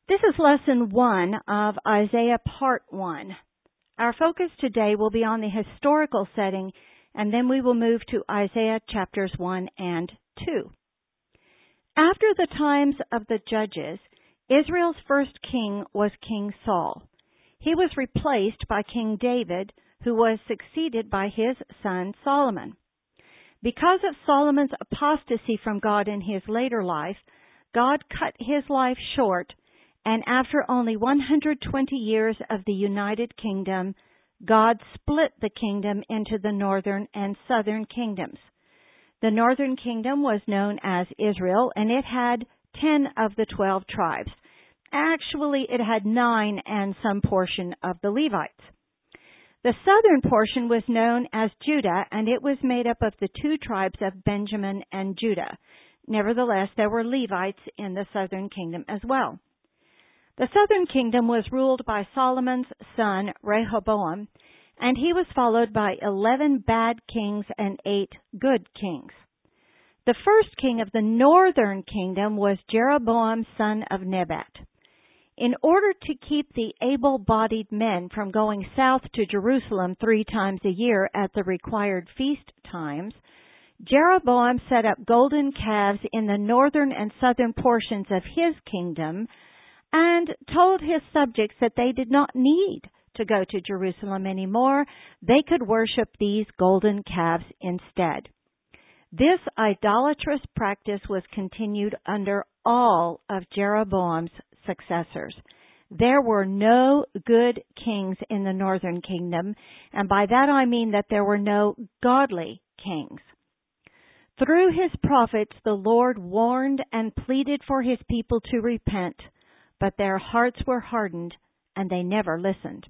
This is Lesson 1 of Isaiah Part 1. Our focus today will be on the historical setting, and then we will move to Isaiah chapters 1 and 2. After the times of the judges, Israel's first king was King Saul. He was replaced by King David, who was succeeded by his son Solomon. Because of Solomon's apostasy from God in his later life, God cut his life short, and after only 120 years of the United Kingdom, God split the kingdom into the northern and southern kingdoms. The northern kingdom was known as Israel, and it had 10 of the 12 tribes. Actually, it had 9 and some portion of the Levites. The southern portion was known as Judah, and it was made up of the 2 tribes of Benjamin and Judah. Nevertheless, there were Levites in the southern kingdom as well. The southern kingdom was ruled by Solomon's son Rehoboam, and he was followed by 11 bad kings and 8 good kings. The first king of the northern kingdom was Jeroboam, son of Nebat. In order to keep the able-bodied men from going south to Jerusalem 3 times a year at the required feast times, Jeroboam set up golden calves in the northern and southern portions of his kingdom and told his subjects that they did not need to go to Jerusalem anymore. They could worship these golden calves instead. This idolatrous practice was continued under all of Jeroboam's successors. There were no good kings in the northern kingdom, and by that I mean that there were no godly kings. Through his prophets, the Lord warned and pleaded for his people to repent, but their hearts were hardened, and they never listened.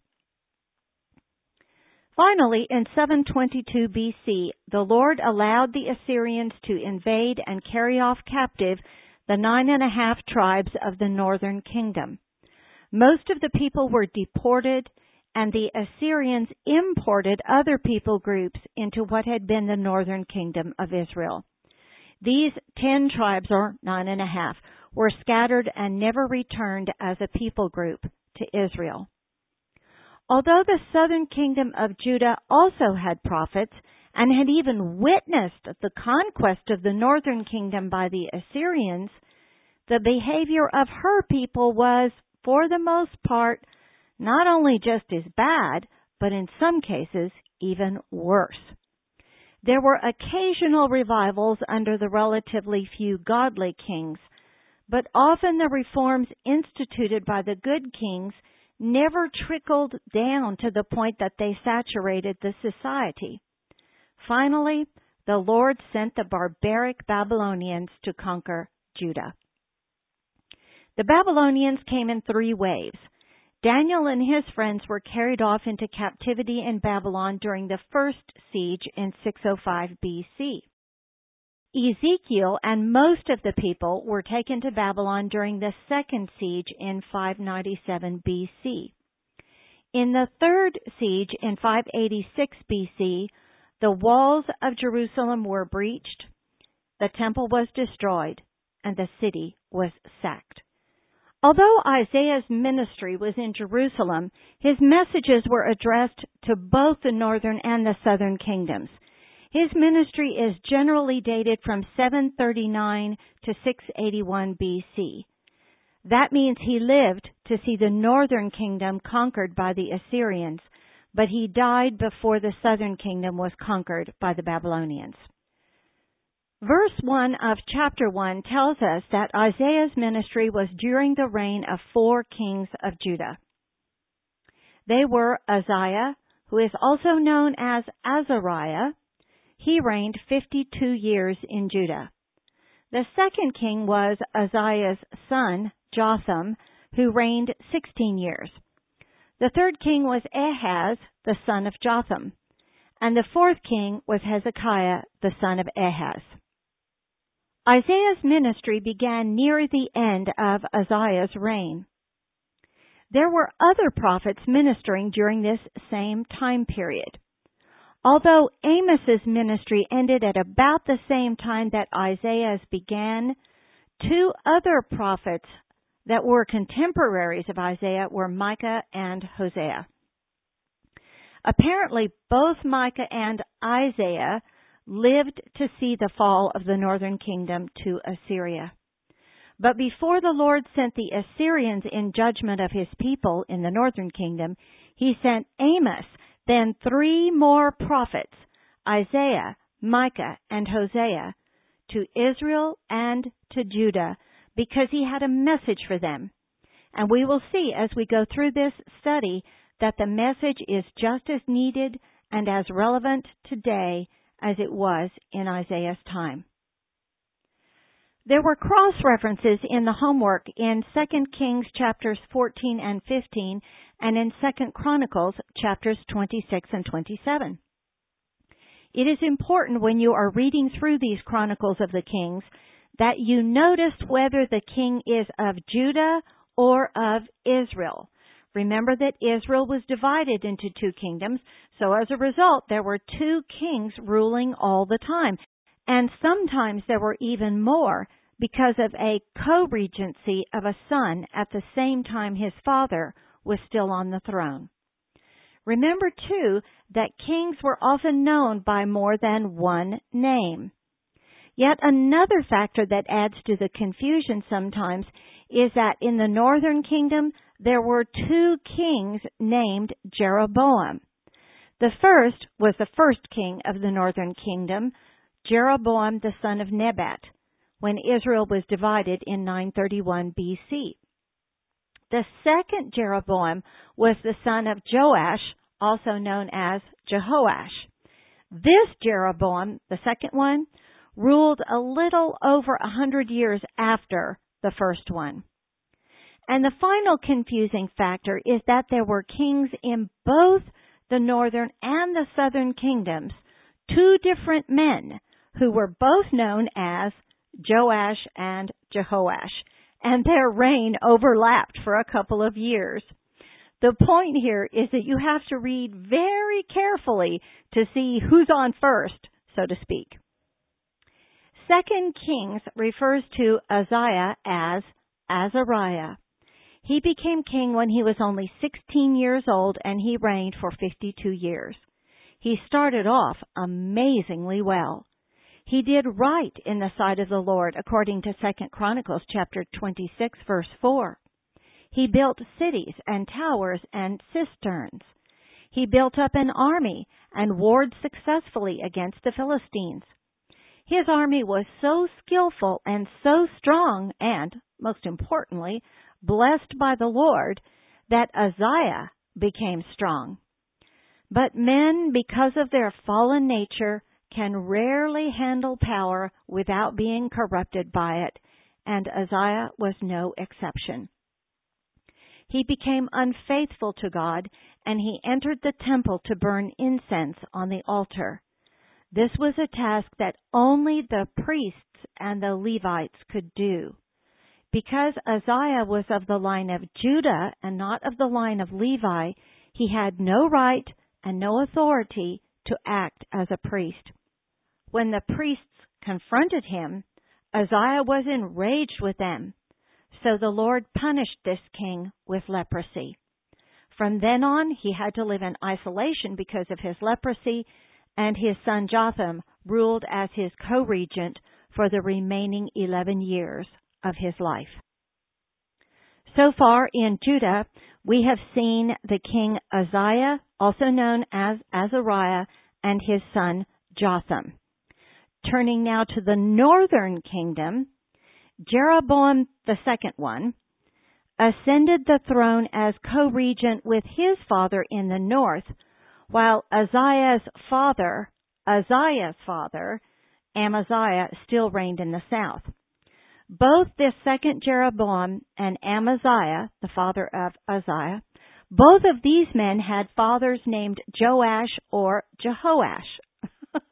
Finally, in 722 BC, the Lord allowed the Assyrians to invade and carry off captive the 9.5 tribes of the northern kingdom. Most of the people were deported, and the Assyrians imported other people groups into what had been the northern kingdom of Israel. These 10 tribes, or 9.5, were scattered and never returned as a people group to Israel. Although the southern kingdom of Judah also had prophets and had even witnessed the conquest of the northern kingdom by the Assyrians, the behavior of her people was, for the most part, not only just as bad, but in some cases even worse. There were occasional revivals under the relatively few godly kings, but often the reforms instituted by the good kings never trickled down to the point that they saturated the society. Finally, the Lord sent the barbaric Babylonians to conquer Judah. The Babylonians came in 3 waves. Daniel and his friends were carried off into captivity in Babylon during the first siege in 605 BC. Ezekiel and most of the people were taken to Babylon during the second siege in 597 BC. In the third siege in 586 BC, the walls of Jerusalem were breached, the temple was destroyed, and the city was sacked. Although Isaiah's ministry was in Jerusalem, his messages were addressed to both the northern and the southern kingdoms. His ministry is generally dated from 739 to 681 BC. That means he lived to see the northern kingdom conquered by the Assyrians, but he died before the southern kingdom was conquered by the Babylonians. Verse 1 of chapter 1 tells us that Isaiah's ministry was during the reign of 4 kings of Judah. They were Uzziah, who is also known as Azariah. He reigned 52 years in Judah. The second king was Uzziah's son, Jotham, who reigned 16 years. The third king was Ahaz, the son of Jotham. And the fourth king was Hezekiah, the son of Ahaz. Isaiah's ministry began near the end of Uzziah's reign. There were other prophets ministering during this same time period. Although Amos's ministry ended at about the same time that Isaiah's began, 2 other prophets that were contemporaries of Isaiah were Micah and Hosea. Apparently, both Micah and Isaiah lived to see the fall of the northern kingdom to Assyria. But before the Lord sent the Assyrians in judgment of his people in the northern kingdom, he sent Amos, then 3 more prophets, Isaiah, Micah, and Hosea, to Israel and to Judah, because he had a message for them. And we will see as we go through this study that the message is just as needed and as relevant today as it was in Isaiah's time. There were cross-references in the homework in 2 Kings chapters 14 and 15 and in 2 Chronicles chapters 26 and 27. It is important when you are reading through these Chronicles of the Kings that you notice whether the king is of Judah or of Israel. Remember that Israel was divided into 2 kingdoms, so as a result there were 2 kings ruling all the time. And sometimes there were even more because of a co-regency of a son at the same time his father was still on the throne. Remember, too, that kings were often known by more than one name. Yet another factor that adds to the confusion sometimes is that in the northern kingdom there were 2 kings named Jeroboam. The first was the first king of the northern kingdom, Jeroboam the son of Nebat, when Israel was divided in 931 B.C. The second Jeroboam was the son of Joash, also known as Jehoash. This Jeroboam, the second one, ruled a little over 100 years after the first one. And the final confusing factor is that there were kings in both the northern and the southern kingdoms, 2 different men who were both known as Joash and Jehoash, and their reign overlapped for a couple of years. The point here is that you have to read very carefully to see who's on first, so to speak. 2 Kings refers to Uzziah as Azariah. He became king when he was only 16 years old, and he reigned for 52 years. He started off amazingly well. He did right in the sight of the Lord, according to 2 Chronicles chapter 26, verse 4. He built cities and towers and cisterns. He built up an army and warred successfully against the Philistines. His army was so skillful and so strong and, most importantly, blessed by the Lord, that Uzziah became strong. But men, because of their fallen nature, can rarely handle power without being corrupted by it, and Uzziah was no exception. He became unfaithful to God, and he entered the temple to burn incense on the altar. This was a task that only the priests and the Levites could do. Because Uzziah was of the line of Judah and not of the line of Levi, he had no right and no authority to act as a priest. When the priests confronted him, Uzziah was enraged with them. So the Lord punished this king with leprosy. From then on, he had to live in isolation because of his leprosy, and his son Jotham ruled as his co-regent for the remaining 11 years of his life. So far in Judah, we have seen the king Uzziah, also known as Azariah, and his son Jotham. Turning now to the northern kingdom, Jeroboam the second one ascended the throne as co-regent with his father in the north, while Uzziah's father, Amaziah, still reigned in the south. Both this second Jeroboam and Amaziah, the father of Uzziah, both of these men had fathers named Joash or Jehoash.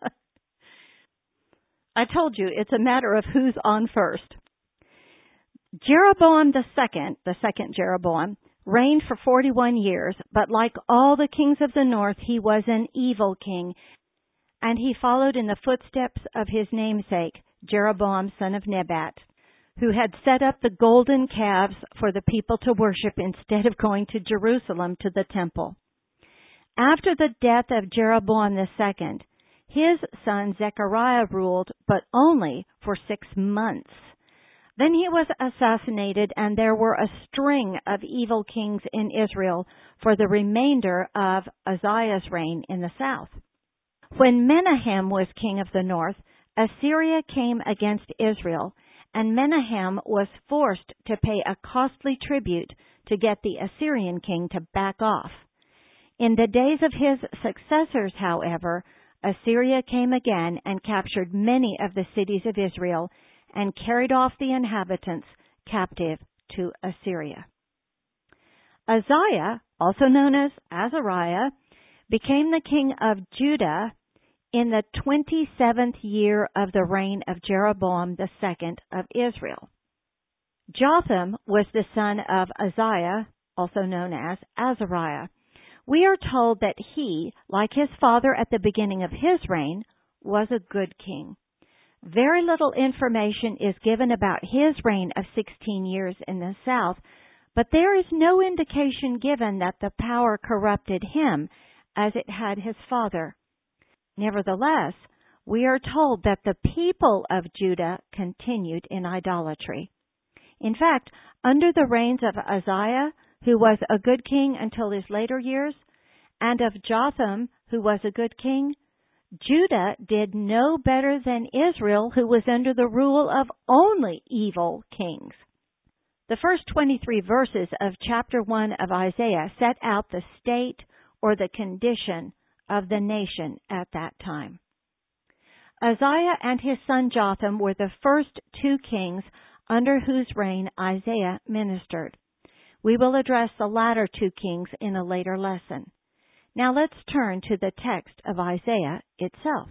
I told you, it's a matter of who's on first. Jeroboam the second Jeroboam, reigned for 41 years, but like all the kings of the north, he was an evil king, and he followed in the footsteps of his namesake, Jeroboam son of Nebat. who had set up the golden calves for the people to worship instead of going to Jerusalem to the temple. After the death of Jeroboam II, his son Zechariah ruled, but only for 6 months. Then he was assassinated, and there were a string of evil kings in Israel for the remainder of Uzziah's reign in the south. When Menahem was king of the north, Assyria came against Israel, and Menahem was forced to pay a costly tribute to get the Assyrian king to back off. In the days of his successors, however, Assyria came again and captured many of the cities of Israel and carried off the inhabitants captive to Assyria. Uzziah, also known as Azariah, became the king of Judah in the 27th year of the reign of Jeroboam II of Israel. Jotham was the son of Uzziah, also known as Azariah. We are told that he, like his father at the beginning of his reign, was a good king. Very little information is given about his reign of 16 years in the south, but there is no indication given that the power corrupted him as it had his father. Nevertheless, we are told that the people of Judah continued in idolatry. In fact, under the reigns of Uzziah, who was a good king until his later years, and of Jotham, who was a good king, Judah did no better than Israel, who was under the rule of only evil kings. The first 23 verses of chapter 1 of Isaiah set out the state or the condition of the nation at that time. Uzziah and his son Jotham were the first 2 kings under whose reign Isaiah ministered. We will address the latter 2 kings in a later lesson. Now let's turn to the text of Isaiah itself.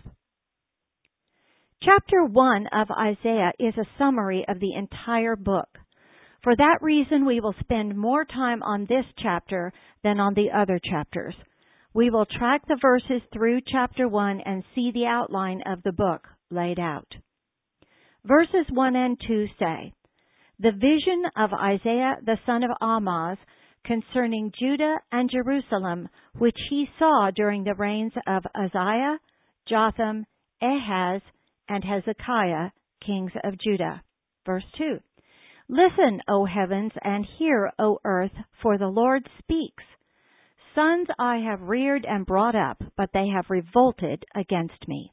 Chapter 1 of Isaiah is a summary of the entire book. For that reason, we will spend more time on this chapter than on the other chapters. We will track the verses through chapter 1 and see the outline of the book laid out. Verses 1 and 2 say, "The vision of Isaiah the son of Amoz concerning Judah and Jerusalem, which he saw during the reigns of Uzziah, Jotham, Ahaz, and Hezekiah, kings of Judah." Verse 2, "Listen, O heavens, and hear, O earth, for the Lord speaks. Sons I have reared and brought up, but they have revolted against me."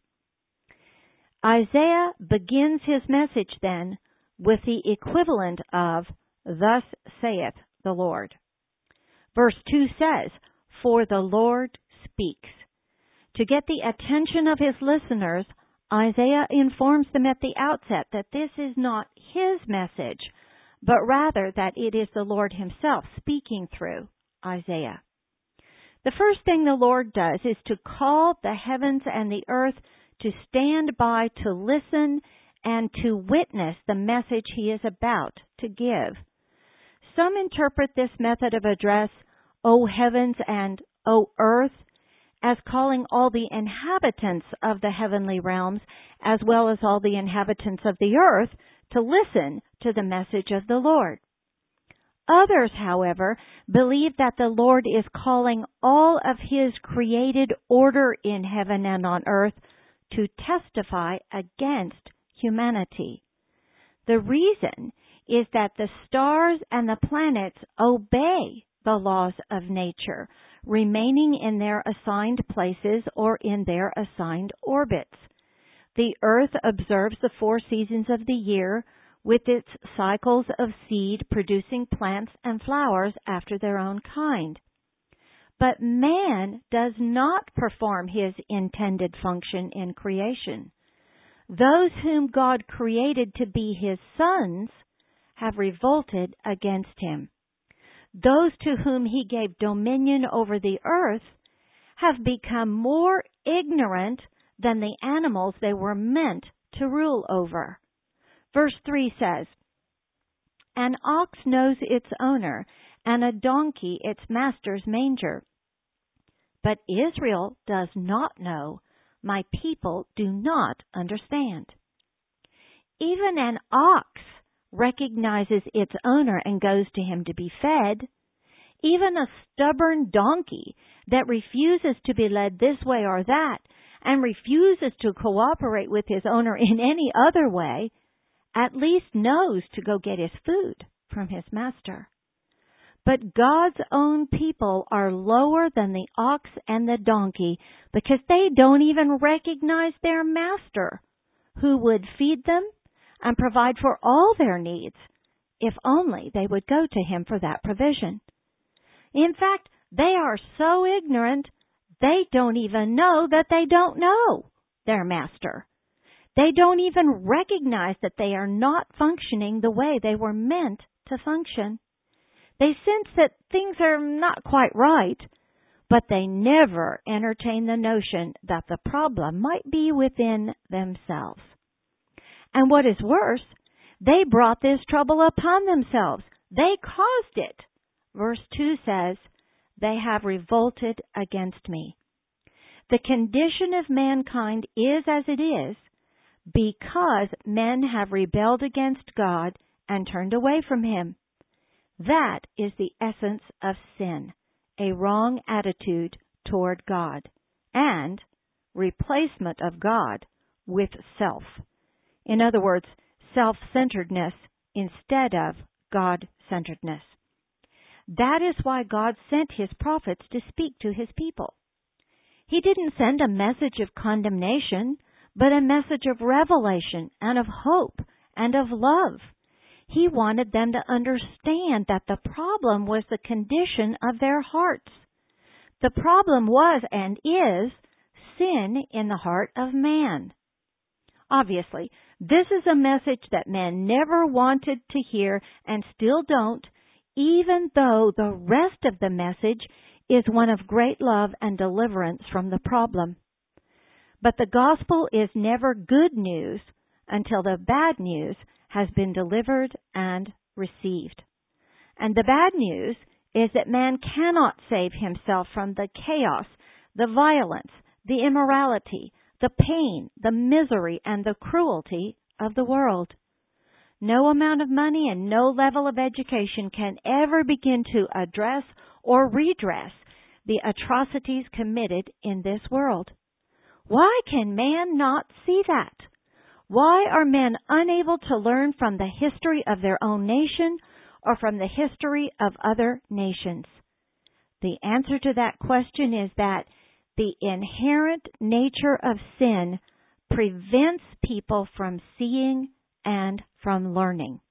Isaiah begins his message then with the equivalent of, "Thus saith the Lord." Verse 2 says, "For the Lord speaks." To get the attention of his listeners, Isaiah informs them at the outset that this is not his message, but rather that it is the Lord himself speaking through Isaiah. The first thing the Lord does is to call the heavens and the earth to stand by to listen and to witness the message he is about to give. Some interpret this method of address, "O heavens" and "O earth," as calling all the inhabitants of the heavenly realms, as well as all the inhabitants of the earth, to listen to the message of the Lord. Others, however, believe that the Lord is calling all of his created order in heaven and on earth to testify against humanity. The reason is that the stars and the planets obey the laws of nature, remaining in their assigned places or in their assigned orbits. The earth observes the 4 seasons of the year, with its cycles of seed producing plants and flowers after their own kind. But man does not perform his intended function in creation. Those whom God created to be his sons have revolted against him. Those to whom he gave dominion over the earth have become more ignorant than the animals they were meant to rule over. Verse 3 says, "An ox knows its owner, and a donkey its master's manger. But Israel does not know, my people do not understand." Even an ox recognizes its owner and goes to him to be fed. Even a stubborn donkey that refuses to be led this way or that and refuses to cooperate with his owner in any other way, at least knows to go get his food from his master. But God's own people are lower than the ox and the donkey because they don't even recognize their master, who would feed them and provide for all their needs if only they would go to him for that provision. In fact, they are so ignorant, they don't even know that they don't know their master. They don't even recognize that they are not functioning the way they were meant to function. They sense that things are not quite right, but they never entertain the notion that the problem might be within themselves. And what is worse, they brought this trouble upon themselves. They caused it. Verse 2 says, "They have revolted against me." The condition of mankind is as it is because men have rebelled against God and turned away from Him. That is the essence of sin, a wrong attitude toward God, and replacement of God with self. In other words, self-centeredness instead of God-centeredness. That is why God sent His prophets to speak to His people. He didn't send a message of condemnation, but a message of revelation and of hope and of love. He wanted them to understand that the problem was the condition of their hearts. The problem was and is sin in the heart of man. Obviously, this is a message that men never wanted to hear and still don't, even though the rest of the message is one of great love and deliverance from the problem. But the gospel is never good news until the bad news has been delivered and received. And the bad news is that man cannot save himself from the chaos, the violence, the immorality, the pain, the misery, and the cruelty of the world. No amount of money and no level of education can ever begin to address or redress the atrocities committed in this world. Why can man not see that? Why are men unable to learn from the history of their own nation or from the history of other nations? The answer to that question is that the inherent nature of sin prevents people from seeing and from learning.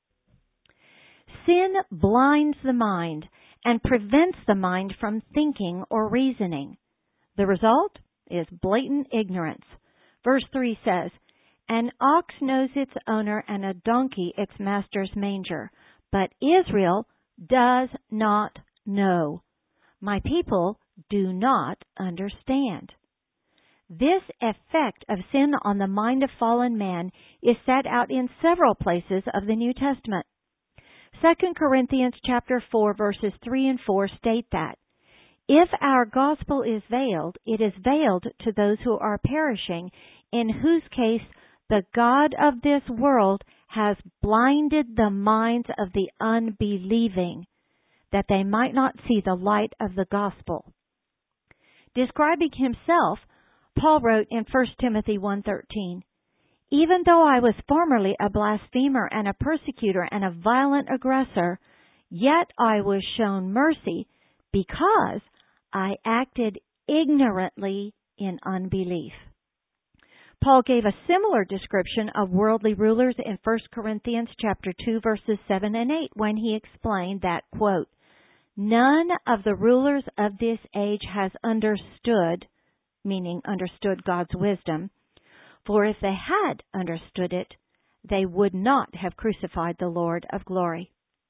Sin blinds the mind and prevents the mind from thinking or reasoning. The result is blatant ignorance. Verse 3 says, "An ox knows its owner and a donkey its master's manger, but Israel does not know. My people do not understand." This effect of sin on the mind of fallen man is set out in several places of the New Testament. 2 Corinthians chapter 4 verses 3 and 4 state that, "If our gospel is veiled, it is veiled to those who are perishing, in whose case the God of this world has blinded the minds of the unbelieving, that they might not see the light of the gospel." Describing himself, Paul wrote in 1 Timothy 1:13, "Even though I was formerly a blasphemer and a persecutor and a violent aggressor, yet I was shown mercy because I acted ignorantly in unbelief." Paul gave a similar description of worldly rulers in 1 Corinthians chapter 2 verses 7 and 8 when he explained that, quote, "None of the rulers of this age has understood," meaning understood God's wisdom, "for if they had understood it, they would not have crucified the Lord of glory."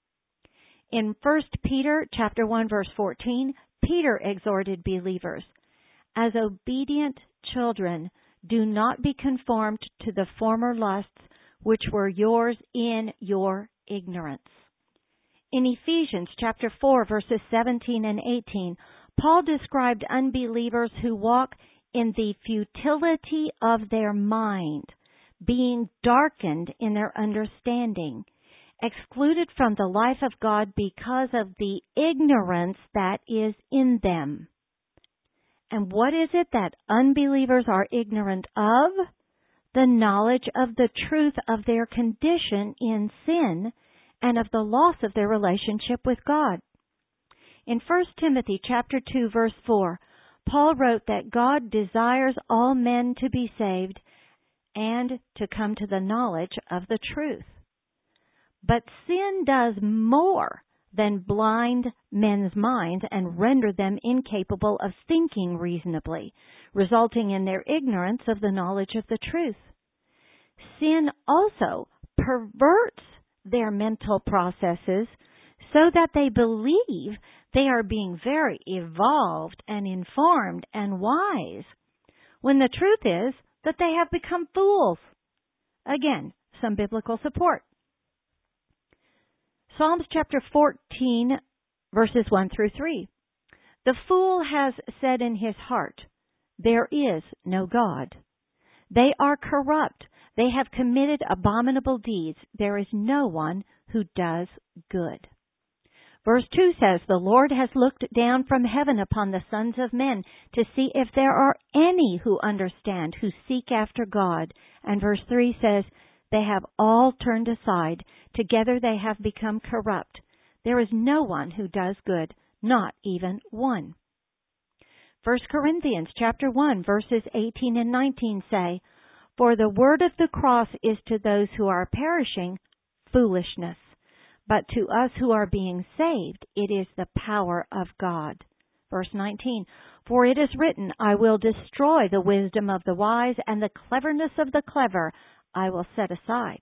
In 1 Peter chapter 1 verse 14, Peter exhorted believers, "As obedient children, do not be conformed to the former lusts which were yours in your ignorance." In Ephesians chapter 4 verses 17 and 18, Paul described unbelievers who walk in the futility of their mind, being darkened in their understanding. excluded from the life of God because of the ignorance that is in them. And what is it that unbelievers are ignorant of? The knowledge of the truth of their condition in sin and of the loss of their relationship with God. In 1 Timothy chapter 2, verse 4, Paul wrote that God desires all men to be saved and to come to the knowledge of the truth. But sin does more than blind men's minds and render them incapable of thinking reasonably, resulting in their ignorance of the knowledge of the truth. Sin also perverts their mental processes so that they believe they are being very evolved and informed and wise, when the truth is that they have become fools. Again, some biblical support. Psalms chapter 14, verses 1 through 3. The fool has said in his heart, "There is no God." They are corrupt. They have committed abominable deeds. There is no one who does good. Verse 2 says, "The Lord has looked down from heaven upon the sons of men to see if there are any who understand, who seek after God." And verse 3 says, "They have all turned aside. Together they have become corrupt. There is no one who does good, not even one." 1 Corinthians chapter 1, verses 18 and 19 say, "For the word of the cross is to those who are perishing foolishness, but to us who are being saved, it is the power of God." Verse 19, "For it is written, I will destroy the wisdom of the wise, and the cleverness of the clever I will set aside."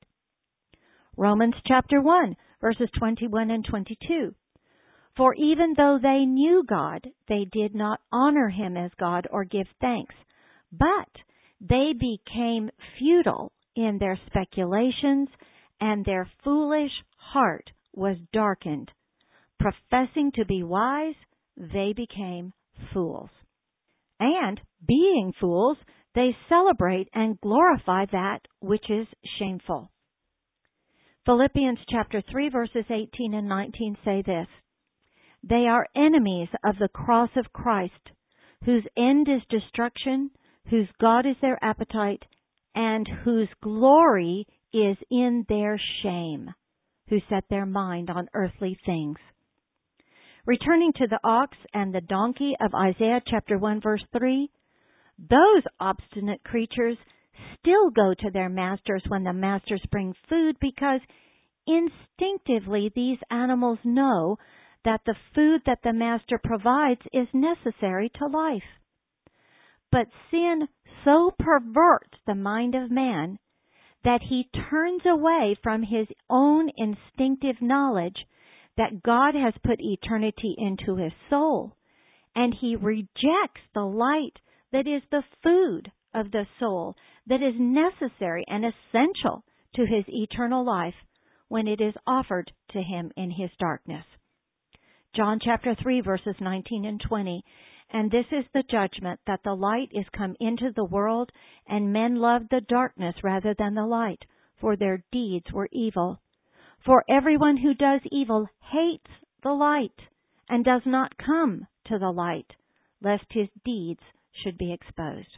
Romans chapter 1, verses 21 and 22. "For even though they knew God, they did not honor Him as God or give thanks, but they became futile in their speculations, and their foolish heart was darkened. Professing to be wise, they became fools. And, being fools, they celebrate and glorify that which is shameful." Philippians chapter 3, verses 18 and 19 say this, "They are enemies of the cross of Christ, whose end is destruction, whose God is their appetite, and whose glory is in their shame, who set their mind on earthly things." Returning to the ox and the donkey of Isaiah chapter 1, verse 3, those obstinate creatures still go to their masters when the masters bring food, because instinctively these animals know that the food that the master provides is necessary to life. But sin so perverts the mind of man that he turns away from his own instinctive knowledge that God has put eternity into his soul, and he rejects the light that is the food of the soul, that is necessary and essential to his eternal life when it is offered to him in his darkness. John chapter 3, verses 19 and 20. "And this is the judgment, that the light is come into the world, and men loved the darkness rather than the light, for their deeds were evil. For everyone who does evil hates the light, and does not come to the light, lest his deeds should be exposed."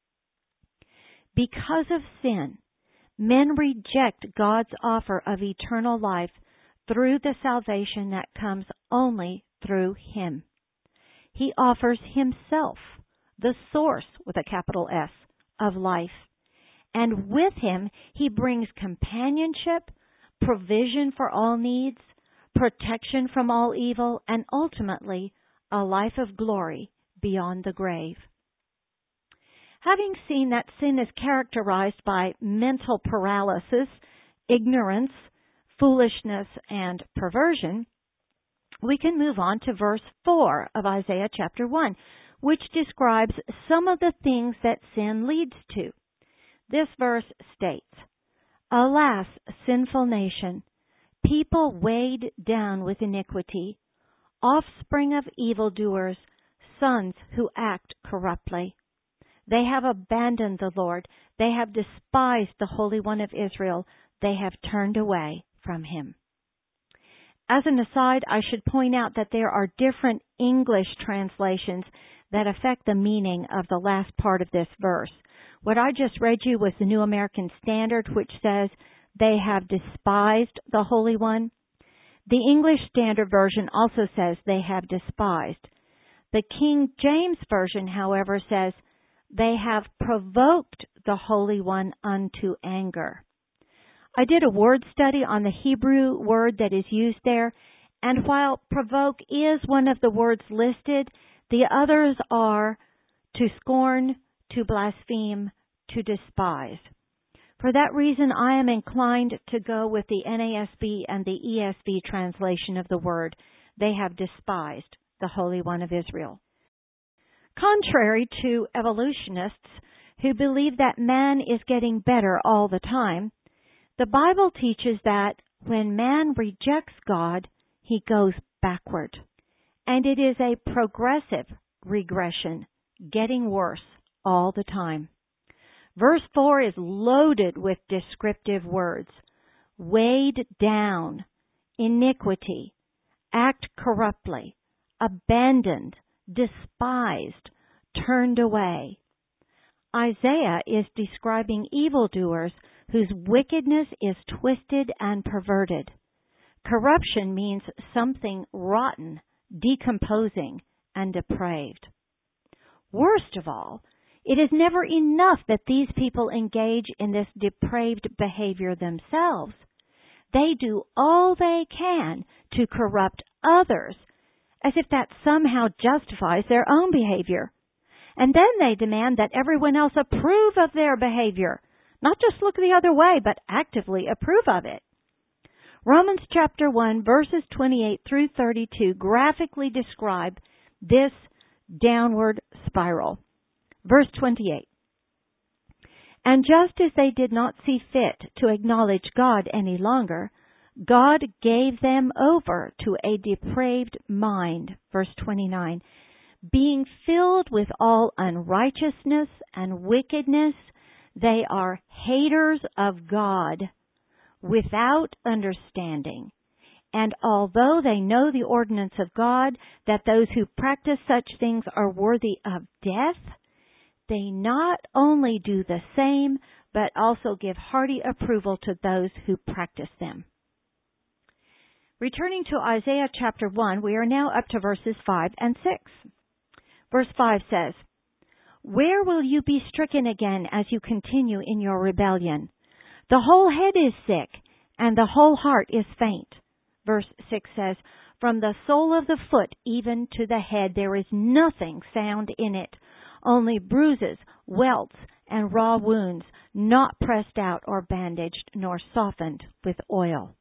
Because of sin, men reject God's offer of eternal life through the salvation that comes only through Him. He offers Himself, the source with a capital S of life. And with Him, He brings companionship, provision for all needs, protection from all evil, and ultimately a life of glory beyond the grave. Having seen that sin is characterized by mental paralysis, ignorance, foolishness, and perversion, we can move on to verse 4 of Isaiah chapter 1, which describes some of the things that sin leads to. This verse states, "Alas, sinful nation, people weighed down with iniquity, offspring of evildoers, sons who act corruptly. They have abandoned the Lord. They have despised the Holy One of Israel. They have turned away from Him." As an aside, I should point out that there are different English translations that affect the meaning of the last part of this verse. What I just read you was the New American Standard, which says, "They have despised the Holy One." The English Standard Version also says, "They have despised." The King James Version, however, says, "They have provoked the Holy One unto anger." I did a word study on the Hebrew word that is used there, and while provoke is one of the words listed, the others are to scorn, to blaspheme, to despise. For that reason, I am inclined to go with the NASB and the ESV translation of the word. They have despised the Holy One of Israel. Contrary to evolutionists who believe that man is getting better all the time, the Bible teaches that when man rejects God, he goes backward. And it is a progressive regression, getting worse all the time. Verse 4 is loaded with descriptive words. Weighed down, iniquity, act corruptly, abandoned, despised, turned away. Isaiah is describing evildoers whose wickedness is twisted and perverted. Corruption means something rotten, decomposing, and depraved. Worst of all, it is never enough that these people engage in this depraved behavior themselves. They do all they can to corrupt others, as if that somehow justifies their own behavior. And then they demand that everyone else approve of their behavior, not just look the other way, but actively approve of it. Romans chapter 1, verses 28 through 32 graphically describe this downward spiral. Verse 28. And just as they did not see fit to acknowledge God any longer, God gave them over to a depraved mind. Verse 29. Being filled with all unrighteousness and wickedness, they are haters of God, without understanding. And although they know the ordinance of God, that those who practice such things are worthy of death, they not only do the same, but also give hearty approval to those who practice them. Returning to Isaiah chapter 1, we are now up to verses 5 and 6. Verse 5 says, Where will you be stricken again as you continue in your rebellion? The whole head is sick, and the whole heart is faint. Verse 6 says, From the sole of the foot even to the head there is nothing sound in it, only bruises, welts, and raw wounds, not pressed out or bandaged, nor softened with oil.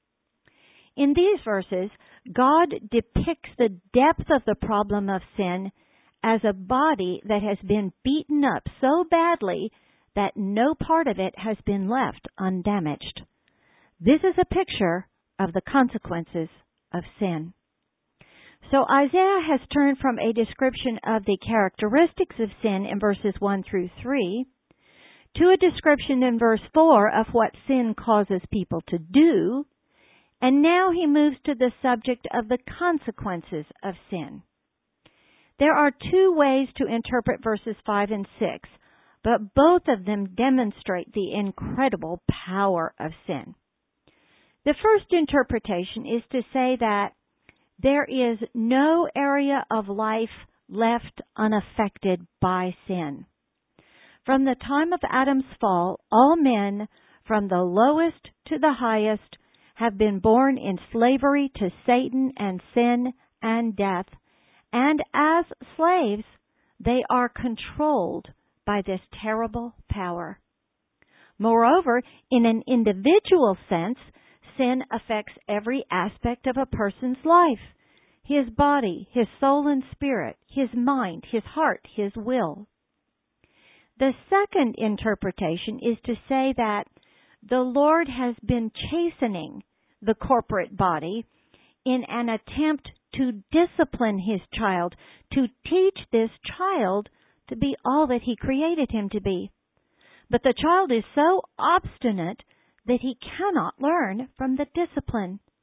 In these verses, God depicts the depth of the problem of sin as a body that has been beaten up so badly that no part of it has been left undamaged. This is a picture of the consequences of sin. So Isaiah has turned from a description of the characteristics of sin in verses 1 through 3 to a description in verse 4 of what sin causes people to do, and now he moves to the subject of the consequences of sin. There are two ways to interpret verses 5 and 6, but both of them demonstrate the incredible power of sin. The first interpretation is to say that there is no area of life left unaffected by sin. From the time of Adam's fall, all men, from the lowest to the highest, have been born in slavery to Satan and sin and death, and as slaves, they are controlled by this terrible power. Moreover, in an individual sense, sin affects every aspect of a person's life: his body, his soul and spirit, his mind, his heart, his will. The second interpretation is to say that the Lord has been chastening the corporate body in an attempt to discipline his child, to teach this child to be all that he created him to be. But the child is so obstinate that he cannot learn from the discipline.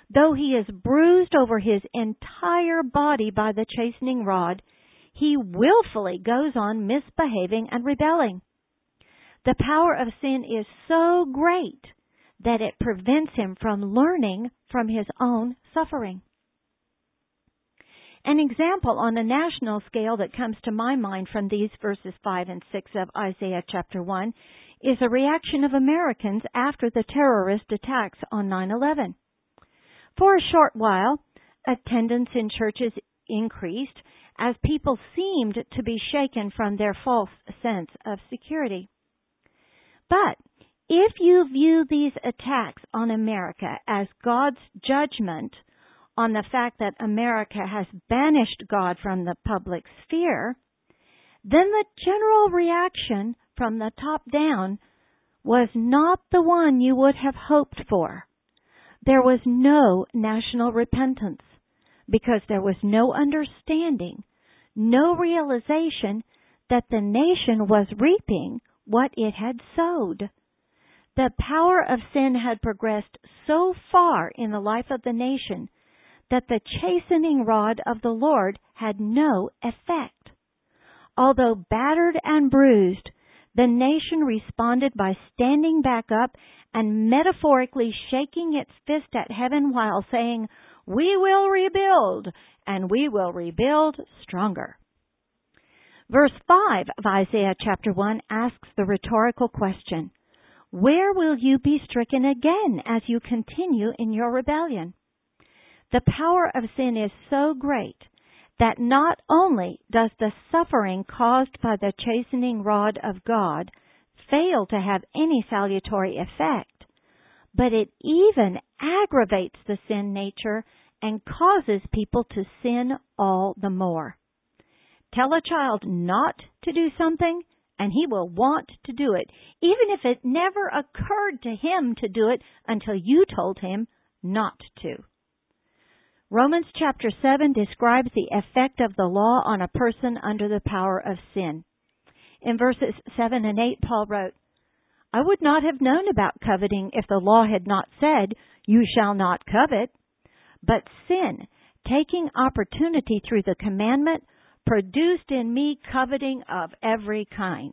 Though he is bruised over his entire body by the chastening rod, he willfully goes on misbehaving and rebelling. The power of sin is so great that it prevents him from learning from his own suffering. An example on a national scale that comes to my mind from these verses 5 and 6 of Isaiah chapter 1 is a reaction of Americans after the terrorist attacks on 9/11. For a short while, attendance in churches increased as people seemed to be shaken from their false sense of security. But if you view these attacks on America as God's judgment on the fact that America has banished God from the public sphere, then the general reaction from the top down was not the one you would have hoped for. There was no national repentance because there was no understanding, no realization that the nation was reaping what it had sowed. The power of sin had progressed so far in the life of the nation that the chastening rod of the Lord had no effect. Although battered and bruised, the nation responded by standing back up and metaphorically shaking its fist at heaven while saying, "We will rebuild, and we will rebuild stronger." Verse 5 of Isaiah chapter 1 asks the rhetorical question, "Where will you be stricken again as you continue in your rebellion?" The power of sin is so great that not only does the suffering caused by the chastening rod of God fail to have any salutary effect, but it even aggravates the sin nature and causes people to sin all the more. Tell a child not to do something, and he will want to do it, even if it never occurred to him to do it until you told him not to. Romans chapter 7 describes the effect of the law on a person under the power of sin. In verses 7 and 8, Paul wrote, "I would not have known about coveting if the law had not said, 'You shall not covet.' But sin, taking opportunity through the commandment, produced in me coveting of every kind."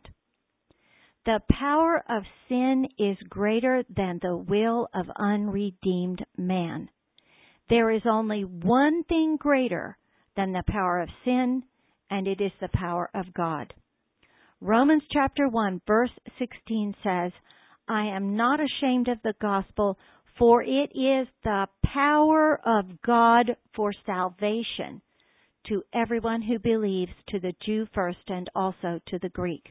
The power of sin is greater than the will of unredeemed man. There is only one thing greater than the power of sin, and it is the power of God. Romans chapter 1 verse 16 says, "I am not ashamed of the gospel, for it is the power of God for salvation to everyone who believes, to the Jew first and also to the Greek."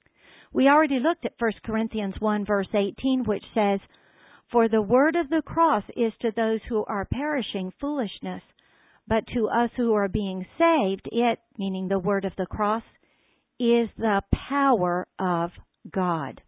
We already looked at 1 Corinthians 1 verse 18, which says, "For the word of the cross is to those who are perishing foolishness, but to us who are being saved, it," meaning the word of the cross, "is the power of God."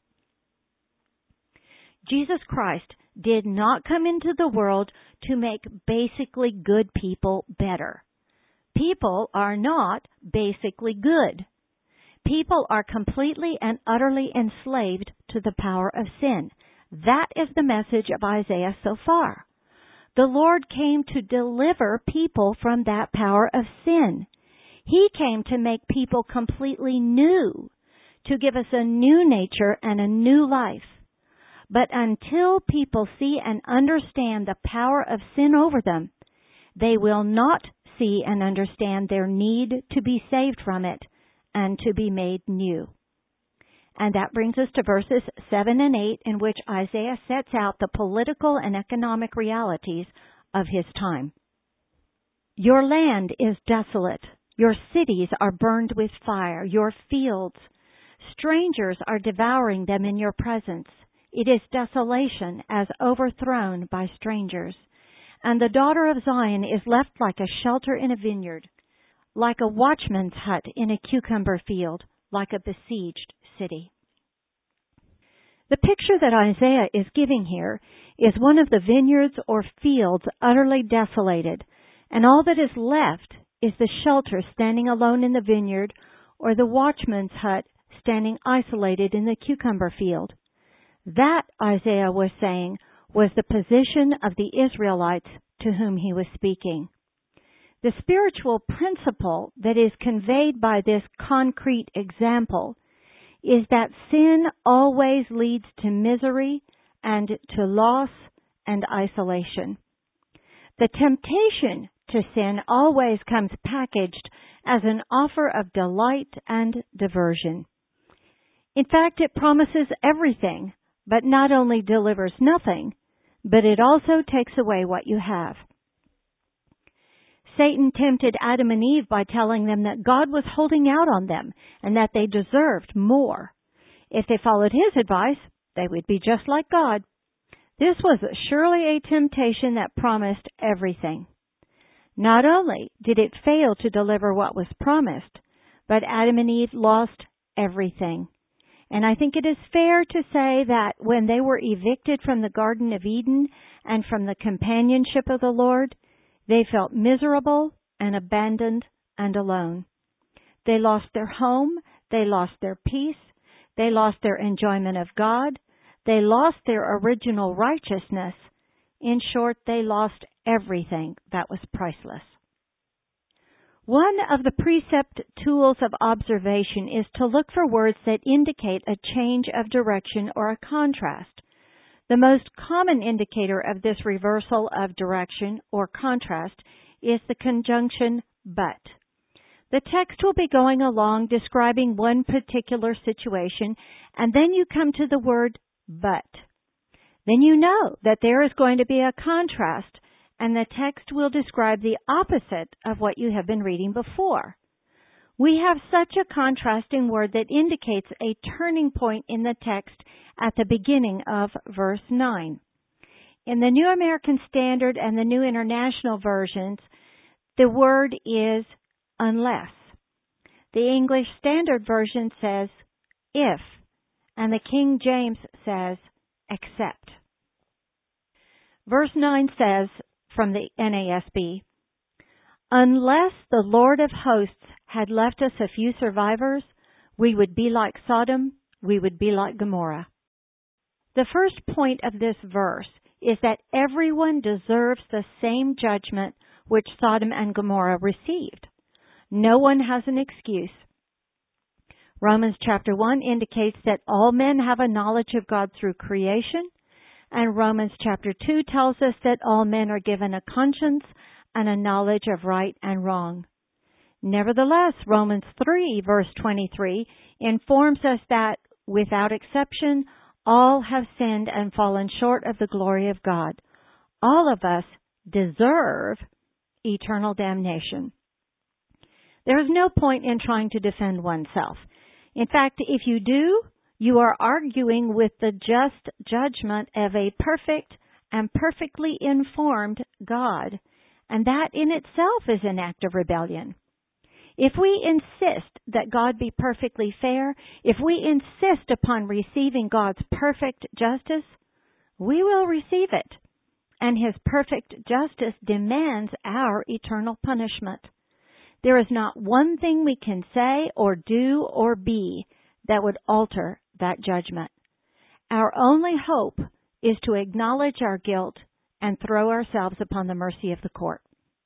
Jesus Christ did not come into the world to make basically good people better. People are not basically good. People are completely and utterly enslaved to the power of sin. That is the message of Isaiah so far. The Lord came to deliver people from that power of sin. He came to make people completely new, to give us a new nature and a new life. But until people see and understand the power of sin over them, they will not see and understand their need to be saved from it and to be made new. And that brings us to verses 7 and 8, in which Isaiah sets out the political and economic realities of his time. "Your land is desolate. Your cities are burned with fire. Your fields, strangers are devouring them in your presence. It is desolation as overthrown by strangers. And the daughter of Zion is left like a shelter in a vineyard, like a watchman's hut in a cucumber field, like a besieged city." The picture that Isaiah is giving here is one of the vineyards or fields utterly desolated, and all that is left is the shelter standing alone in the vineyard or the watchman's hut standing isolated in the cucumber field. That, Isaiah was saying, was the position of the Israelites to whom he was speaking. The spiritual principle that is conveyed by this concrete example is that sin always leads to misery and to loss and isolation. The temptation to sin always comes packaged as an offer of delight and diversion. In fact, it promises everything, but not only delivers nothing, but it also takes away what you have. Satan tempted Adam and Eve by telling them that God was holding out on them and that they deserved more. If they followed his advice, they would be just like God. This was surely a temptation that promised everything. Not only did it fail to deliver what was promised, but Adam and Eve lost everything. And I think it is fair to say that when they were evicted from the Garden of Eden and from the companionship of the Lord, they felt miserable and abandoned and alone. They lost their home, they lost their peace, they lost their enjoyment of God, they lost their original righteousness. In short, they lost everything that was priceless. One of the precept tools of observation is to look for words that indicate a change of direction or a contrast. The most common indicator of this reversal of direction or contrast is the conjunction but. The text will be going along describing one particular situation, and then you come to the word but. Then you know that there is going to be a contrast, and the text will describe the opposite of what you have been reading before. We have such a contrasting word that indicates a turning point in the text at the beginning of verse 9. In the New American Standard and the New International Versions, the word is unless. The English Standard Version says if, and the King James says except. Verse 9 says from the NASB, unless the Lord of hosts had left us a few survivors, we would be like Sodom, we would be like Gomorrah. The first point of this verse is that everyone deserves the same judgment which Sodom and Gomorrah received. No one has an excuse. Romans chapter 1 indicates that all men have a knowledge of God through creation, and Romans chapter 2 tells us that all men are given a conscience and a knowledge of right and wrong. Nevertheless, Romans 3 verse 23 informs us that, without exception, all have sinned and fallen short of the glory of God. All of us deserve eternal damnation. There is no point in trying to defend oneself. In fact, if you do, you are arguing with the just judgment of a perfect and perfectly informed God, and that in itself is an act of rebellion. If we insist that God be perfectly fair, if we insist upon receiving God's perfect justice, we will receive it, and His perfect justice demands our eternal punishment. There is not one thing we can say or do or be that would alter that judgment. Our only hope is to acknowledge our guilt and throw ourselves upon the mercy of the court.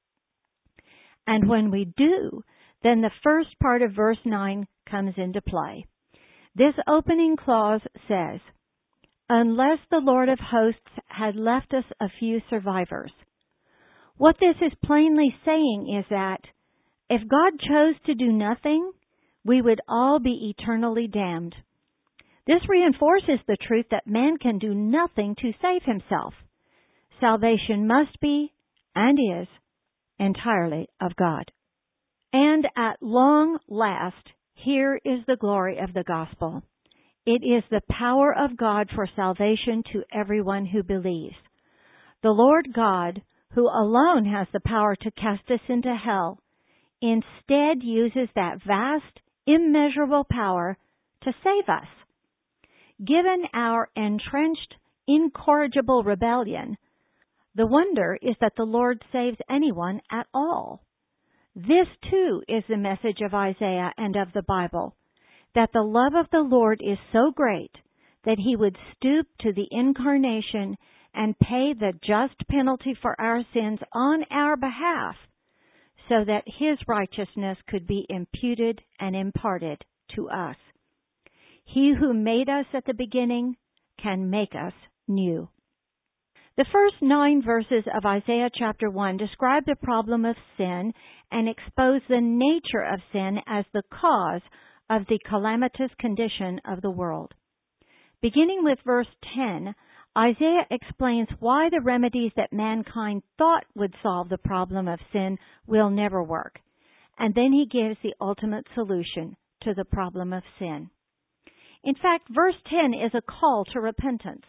And when we do, then the first part of verse 9 comes into play. This opening clause says, unless the Lord of hosts had left us a few survivors. What this is plainly saying is that if God chose to do nothing, we would all be eternally damned. This reinforces the truth that man can do nothing to save himself. Salvation must be, and is, entirely of God. And at long last, here is the glory of the gospel. It is the power of God for salvation to everyone who believes. The Lord God, who alone has the power to cast us into hell, instead uses that vast, immeasurable power to save us. Given our entrenched, incorrigible rebellion, the wonder is that the Lord saves anyone at all. This, too, is the message of Isaiah and of the Bible, that the love of the Lord is so great that He would stoop to the incarnation and pay the just penalty for our sins on our behalf, so that His righteousness could be imputed and imparted to us. He who made us at the beginning can make us new. The first 9 verses of Isaiah chapter 1 describe the problem of sin and expose the nature of sin as the cause of the calamitous condition of the world. Beginning with verse 10, Isaiah explains why the remedies that mankind thought would solve the problem of sin will never work, and then he gives the ultimate solution to the problem of sin. In fact, verse 10 is a call to repentance.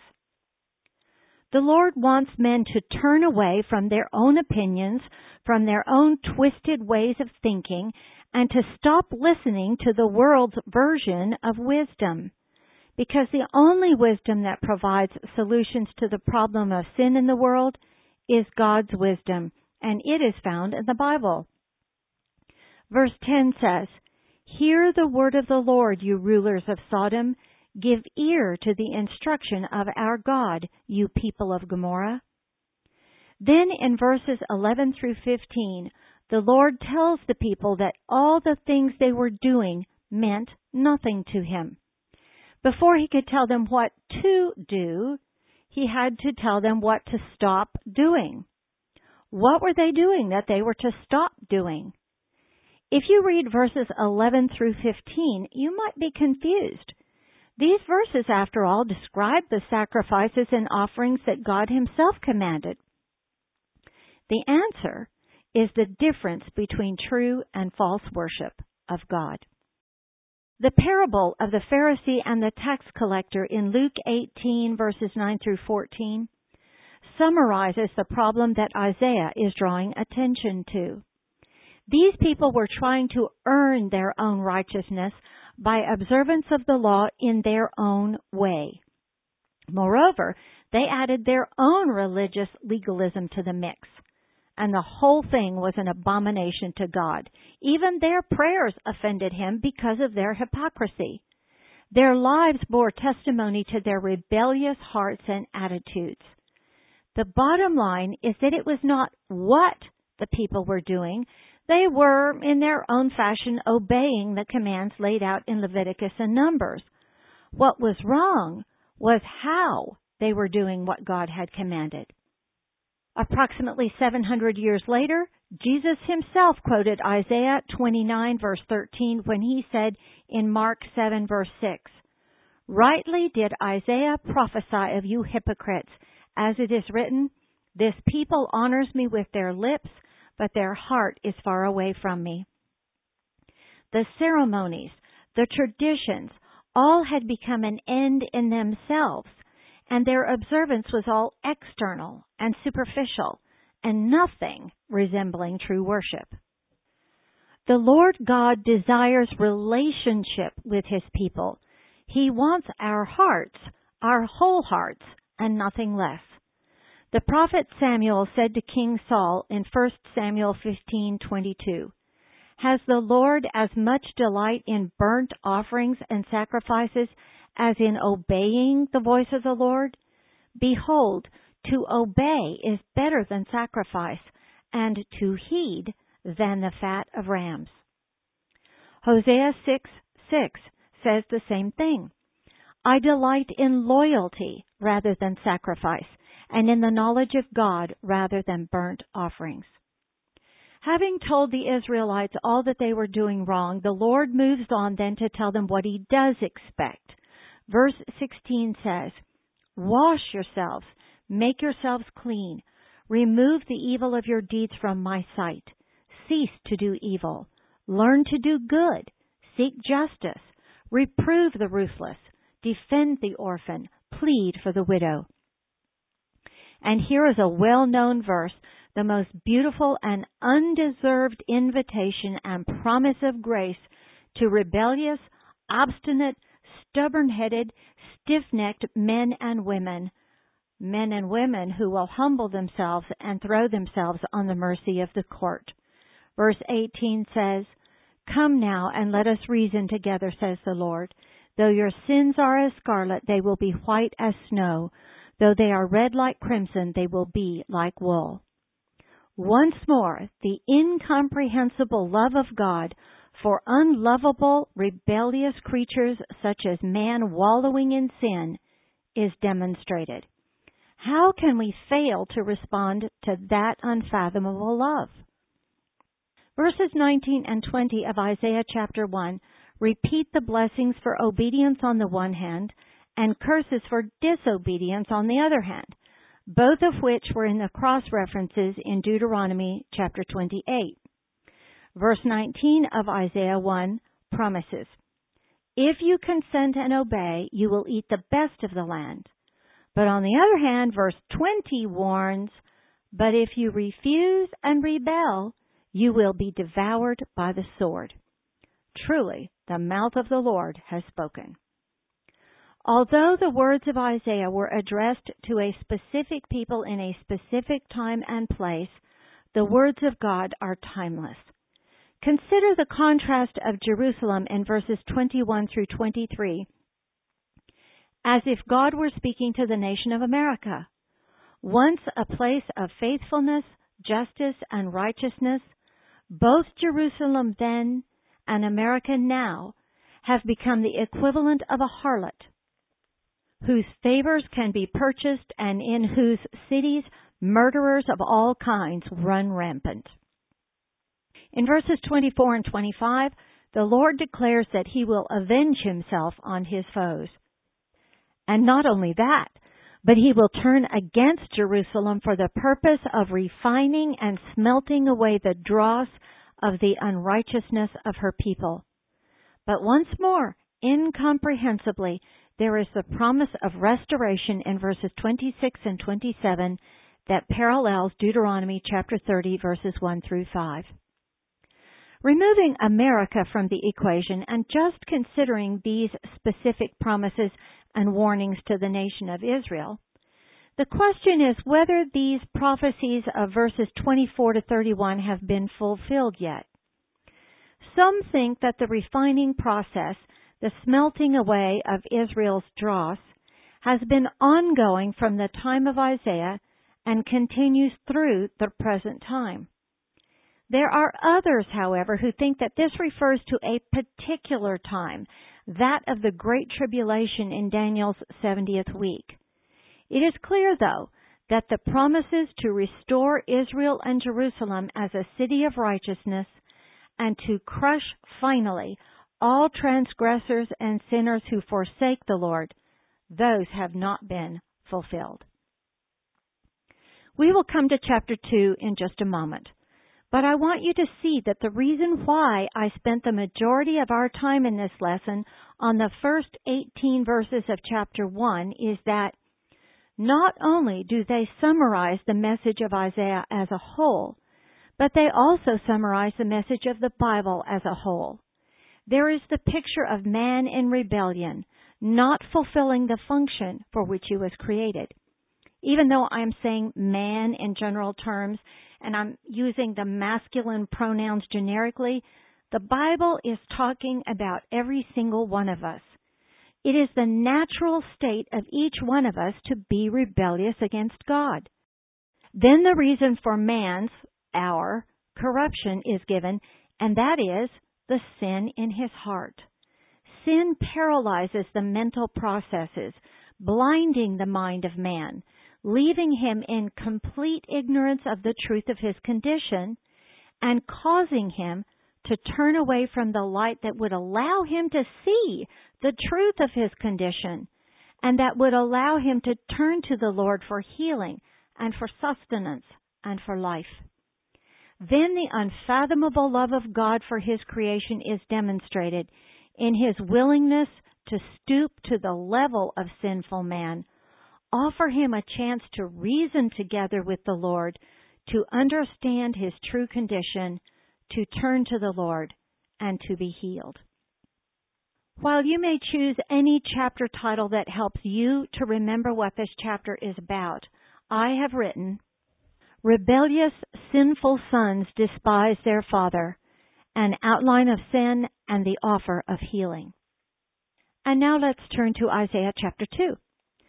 The Lord wants men to turn away from their own opinions, from their own twisted ways of thinking, and to stop listening to the world's version of wisdom. Because the only wisdom that provides solutions to the problem of sin in the world is God's wisdom, and it is found in the Bible. Verse 10 says, "Hear the word of the Lord, you rulers of Sodom. Give ear to the instruction of our God, you people of Gomorrah." Then in verses 11 through 15, the Lord tells the people that all the things they were doing meant nothing to Him. Before He could tell them what to do, He had to tell them what to stop doing. What were they doing that they were to stop doing? If you read verses 11 through 15, you might be confused. These verses, after all, describe the sacrifices and offerings that God Himself commanded. The answer is the difference between true and false worship of God. The parable of the Pharisee and the tax collector in Luke 18, verses 9 through 14, summarizes the problem that Isaiah is drawing attention to. These people were trying to earn their own righteousness by observance of the law in their own way. Moreover, they added their own religious legalism to the mix, and the whole thing was an abomination to God. Even their prayers offended Him because of their hypocrisy. Their lives bore testimony to their rebellious hearts and attitudes. The bottom line is that it was not what the people were doing. They were, in their own fashion, obeying the commands laid out in Leviticus and Numbers. What was wrong was how they were doing what God had commanded. Approximately 700 years later, Jesus Himself quoted Isaiah 29, verse 13, when He said in Mark 7, verse 6, "Rightly did Isaiah prophesy of you hypocrites, as it is written, 'This people honors me with their lips, but their heart is far away from me.'" The ceremonies, the traditions, all had become an end in themselves, and their observance was all external and superficial, and nothing resembling true worship. The Lord God desires relationship with His people. He wants our hearts, our whole hearts, and nothing less. The prophet Samuel said to King Saul in 1 Samuel 15:22, "Has the Lord as much delight in burnt offerings and sacrifices as in obeying the voice of the Lord? Behold, to obey is better than sacrifice, and to heed than the fat of rams." Hosea 6:6 says the same thing. "I delight in loyalty rather than sacrifice, and in the knowledge of God rather than burnt offerings." Having told the Israelites all that they were doing wrong, the Lord moves on then to tell them what He does expect. Verse 16 says, "Wash yourselves, make yourselves clean, remove the evil of your deeds from my sight. Cease to do evil, learn to do good, seek justice, reprove the ruthless, defend the orphan, plead for the widow." And here is a well-known verse, the most beautiful and undeserved invitation and promise of grace to rebellious, obstinate, stubborn-headed, stiff-necked men and women who will humble themselves and throw themselves on the mercy of the court. Verse 18 says, "Come now and let us reason together, says the Lord. Though your sins are as scarlet, they will be white as snow. Though they are red like crimson, they will be like wool. Once more, the incomprehensible love of God for unlovable, rebellious creatures such as man wallowing in sin is demonstrated. How can we fail to respond to that unfathomable love? Verses 19 and 20 of Isaiah chapter 1 repeat the blessings for obedience on the one hand and curses for disobedience on the other hand, both of which were in the cross-references in Deuteronomy chapter 28. Verse 19 of Isaiah 1 promises, "If you consent and obey, you will eat the best of the land." But on the other hand, verse 20 warns, "But if you refuse and rebel, you will be devoured by the sword." Truly, the mouth of the Lord has spoken. Although the words of Isaiah were addressed to a specific people in a specific time and place, the words of God are timeless. Consider the contrast of Jerusalem in verses 21 through 23, as if God were speaking to the nation of America. Once a place of faithfulness, justice, and righteousness, both Jerusalem then and America now have become the equivalent of a harlot, whose favors can be purchased and in whose cities murderers of all kinds run rampant. In verses 24 and 25, the Lord declares that He will avenge Himself on His foes. And not only that, but He will turn against Jerusalem for the purpose of refining and smelting away the dross of the unrighteousness of her people. But once more, incomprehensibly, there is the promise of restoration in verses 26 and 27 that parallels Deuteronomy chapter 30, verses 1 through 5. Removing America from the equation and just considering these specific promises and warnings to the nation of Israel, the question is whether these prophecies of verses 24 to 31 have been fulfilled yet. Some think that the refining process, the smelting away of Israel's dross, has been ongoing from the time of Isaiah and continues through the present time. There are others, however, who think that this refers to a particular time, that of the Great Tribulation in Daniel's 70th week. It is clear, though, that the promises to restore Israel and Jerusalem as a city of righteousness and to crush finally all transgressors and sinners who forsake the Lord, those have not been fulfilled. We will come to chapter 2 in just a moment. But I want you to see that the reason why I spent the majority of our time in this lesson on the first 18 verses of chapter 1 is that not only do they summarize the message of Isaiah as a whole, but they also summarize the message of the Bible as a whole. There is the picture of man in rebellion, not fulfilling the function for which he was created. Even though I'm saying man in general terms, and I'm using the masculine pronouns generically, the Bible is talking about every single one of us. It is the natural state of each one of us to be rebellious against God. Then the reason for our corruption is given, and that is the sin in his heart. Sin paralyzes the mental processes, blinding the mind of man, leaving him in complete ignorance of the truth of his condition and causing him to turn away from the light that would allow him to see the truth of his condition and that would allow him to turn to the Lord for healing and for sustenance and for life. Then the unfathomable love of God for His creation is demonstrated in His willingness to stoop to the level of sinful man, offer him a chance to reason together with the Lord, to understand his true condition, to turn to the Lord, and to be healed. While you may choose any chapter title that helps you to remember what this chapter is about, I have written, Rebellious, Sinful Sons Despise Their Father, an outline of sin and the offer of healing. And now let's turn to Isaiah chapter 2.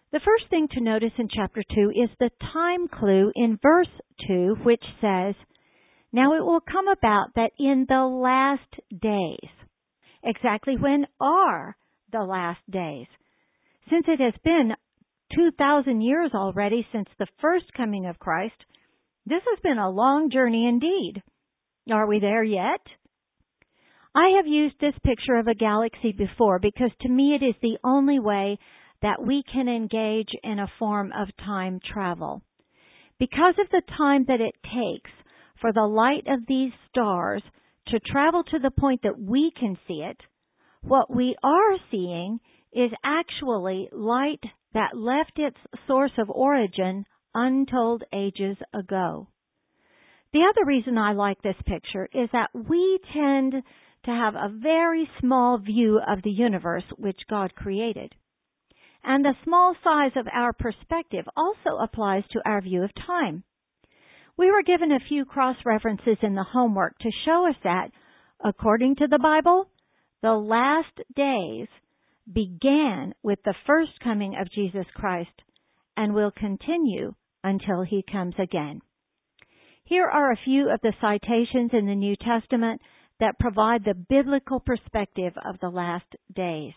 The first thing to notice in chapter 2 is the time clue in verse 2, which says, "Now it will come about that in the last days." Exactly when are the last days? Since it has been 2,000 years already since the first coming of Christ, this has been a long journey indeed. Are we there yet? I have used this picture of a galaxy before because to me it is the only way that we can engage in a form of time travel. Because of the time that it takes for the light of these stars to travel to the point that we can see it, what we are seeing is actually light that left its source of origin untold ages ago. The other reason I like this picture is that we tend to have a very small view of the universe which God created. And the small size of our perspective also applies to our view of time. We were given a few cross-references in the homework to show us that, according to the Bible, the last days began with the first coming of Jesus Christ and will continue until He comes again. Here are a few of the citations in the New Testament that provide the biblical perspective of the last days.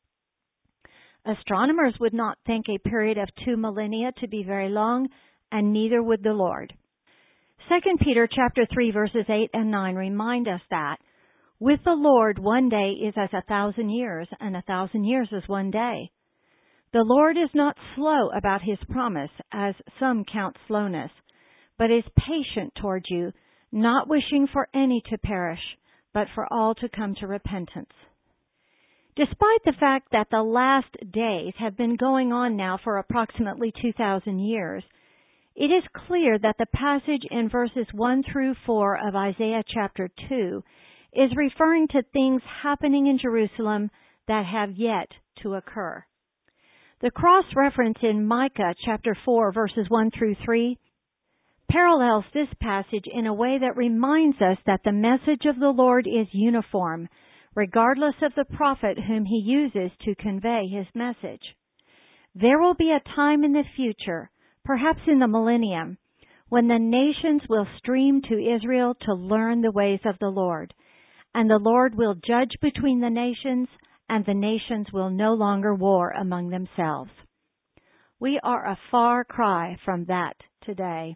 Astronomers would not think a period of 2 millennia to be very long, and neither would the Lord. 2 Peter chapter 3 verses 8 and 9 remind us that with the Lord 1 day is as 1,000 years, and 1,000 years is 1 day. The Lord is not slow about His promise, as some count slowness, but is patient toward you, not wishing for any to perish, but for all to come to repentance. Despite the fact that the last days have been going on now for approximately 2,000 years, it is clear that the passage in verses 1 through 4 of Isaiah chapter 2 is referring to things happening in Jerusalem that have yet to occur. The cross-reference in Micah chapter 4 verses 1 through 3 parallels this passage in a way that reminds us that the message of the Lord is uniform, regardless of the prophet whom He uses to convey His message. There will be a time in the future, perhaps in the millennium, when the nations will stream to Israel to learn the ways of the Lord, and the Lord will judge between the nations, and the nations will no longer war among themselves. We are a far cry from that today.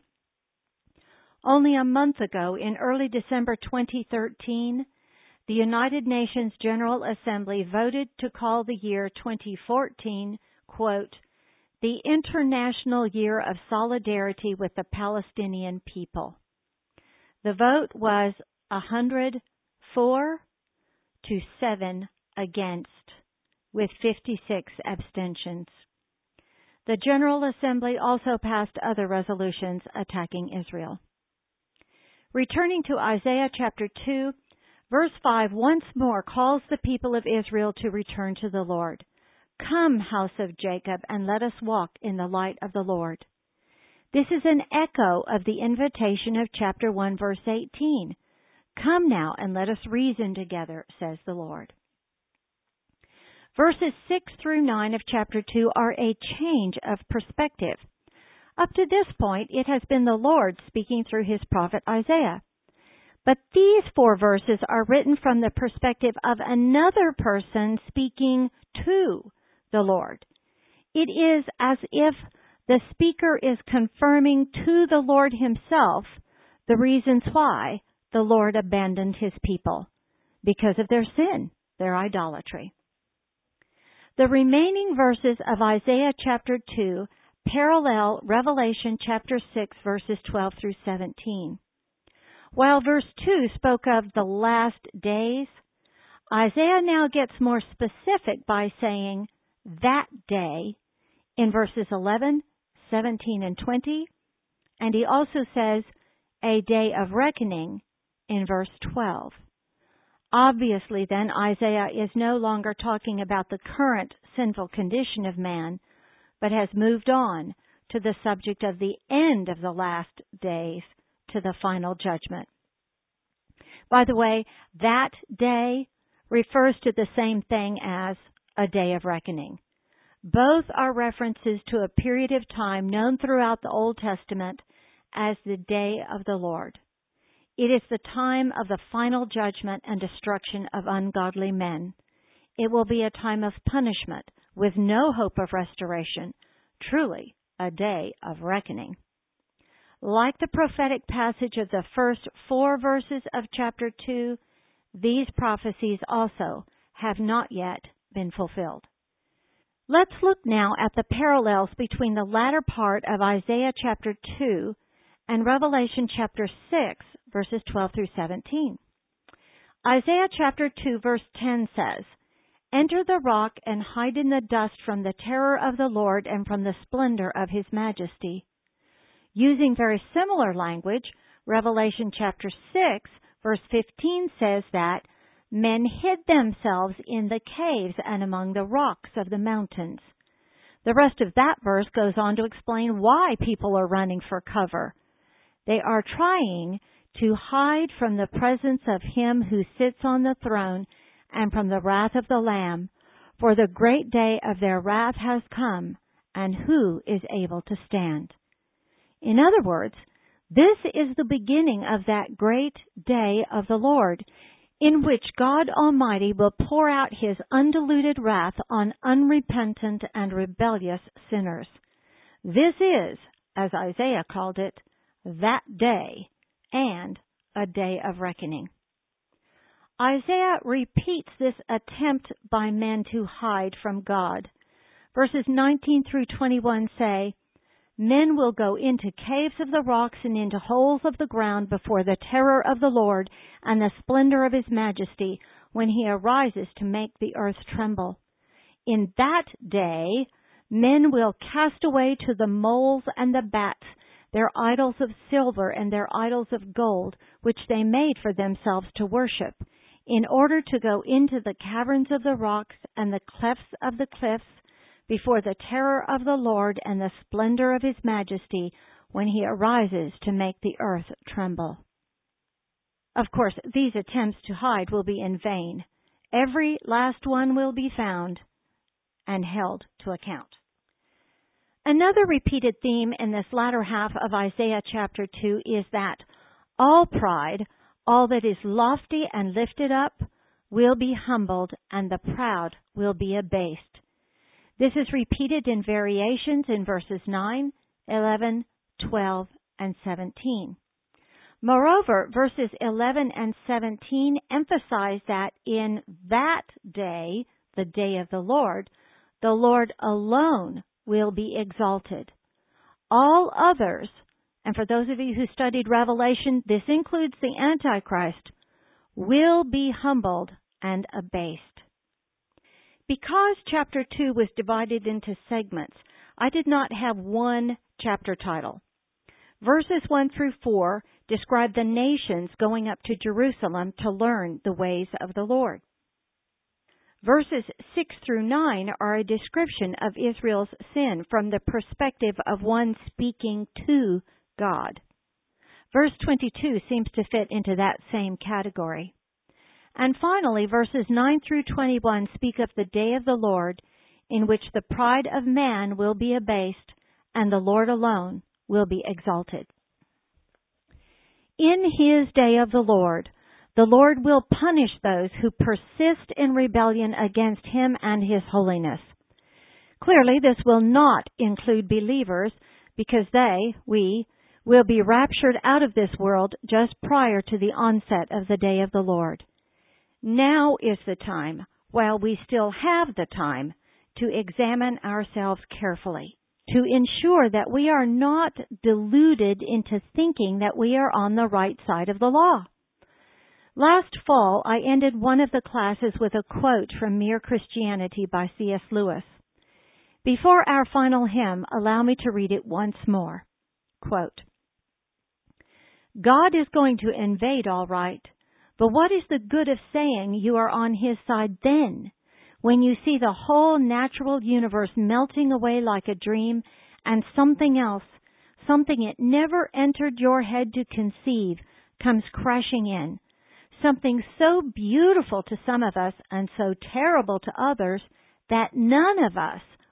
Only a month ago, in early December 2013, the United Nations General Assembly voted to call the year 2014, quote, the International Year of Solidarity with the Palestinian People. The vote was 104 to 7 against, with 56 abstentions. The General Assembly also passed other resolutions attacking Israel. Returning to Isaiah chapter 2, verse 5 once more calls the people of Israel to return to the Lord. Come, house of Jacob, and let us walk in the light of the Lord. This is an echo of the invitation of chapter 1, verse 18. Come now and let us reason together, says the Lord. Verses 6 through 9 of chapter 2 are a change of perspective. Up to this point, it has been the Lord speaking through His prophet Isaiah. But these 4 verses are written from the perspective of another person speaking to the Lord. It is as if the speaker is confirming to the Lord Himself the reasons why the Lord abandoned His people, because of their sin, their idolatry. The remaining verses of Isaiah chapter 2 parallel Revelation chapter 6 verses 12 through 17. While verse 2 spoke of the last days, Isaiah now gets more specific by saying that day in verses 11, 17, and 20, and he also says a day of reckoning in verse 12. Obviously, then, Isaiah is no longer talking about the current sinful condition of man, but has moved on to the subject of the end of the last days, to the final judgment. By the way, that day refers to the same thing as a day of reckoning. Both are references to a period of time known throughout the Old Testament as the day of the Lord. It is the time of the final judgment and destruction of ungodly men. It will be a time of punishment with no hope of restoration, truly a day of reckoning. Like the prophetic passage of the first 4 verses of chapter 2, these prophecies also have not yet been fulfilled. Let's look now at the parallels between the latter part of Isaiah chapter 2 and Revelation chapter 6, verses 12 through 17. Isaiah chapter 2, verse 10 says, "Enter the rock and hide in the dust from the terror of the Lord and from the splendor of His majesty." Using very similar language, Revelation chapter 6, verse 15 says that men hid themselves in the caves and among the rocks of the mountains. The rest of that verse goes on to explain why people are running for cover. They are trying to hide from the presence of Him who sits on the throne and from the wrath of the Lamb, for the great day of their wrath has come, and who is able to stand? In other words, this is the beginning of that great day of the Lord, in which God Almighty will pour out His undiluted wrath on unrepentant and rebellious sinners. This is, as Isaiah called it, that day and a day of reckoning. Isaiah repeats this attempt by men to hide from God. Verses 19 through 21 say, "Men will go into caves of the rocks and into holes of the ground before the terror of the Lord and the splendor of His majesty when He arises to make the earth tremble. In that day, men will cast away to the moles and the bats their idols of silver and their idols of gold, which they made for themselves to worship, in order to go into the caverns of the rocks and the clefts of the cliffs before the terror of the Lord and the splendor of His majesty when He arises to make the earth tremble." Of course, these attempts to hide will be in vain. Every last one will be found and held to account. Another repeated theme in this latter half of Isaiah chapter 2 is that all pride, all that is lofty and lifted up, will be humbled, and the proud will be abased. This is repeated in variations in verses 9, 11, 12, and 17. Moreover, verses 11 and 17 emphasize that in that day, the day of the Lord alone will be exalted. All others, and for those of you who studied Revelation, this includes the Antichrist, will be humbled and abased. Because chapter 2 was divided into segments, I did not have one chapter title. Verses 1 through 4 describe the nations going up to Jerusalem to learn the ways of the Lord. Verses 6 through 9 are a description of Israel's sin from the perspective of one speaking to God. Verse 22 seems to fit into that same category. And finally, verses 9 through 21 speak of the day of the Lord, in which the pride of man will be abased and the Lord alone will be exalted. In His day of the Lord will punish those who persist in rebellion against Him and His holiness. Clearly, this will not include believers, because we will be raptured out of this world just prior to the onset of the day of the Lord. Now is the time, while we still have the time, to examine ourselves carefully, to ensure that we are not deluded into thinking that we are on the right side of the law. Last fall, I ended one of the classes with a quote from Mere Christianity by C.S. Lewis. Before our final hymn, allow me to read it once more. Quote, "God is going to invade all right, but what is the good of saying you are on His side then, when you see the whole natural universe melting away like a dream, and something else, something it never entered your head to conceive, comes crashing in? Something so beautiful to some of us and so terrible to others that none of us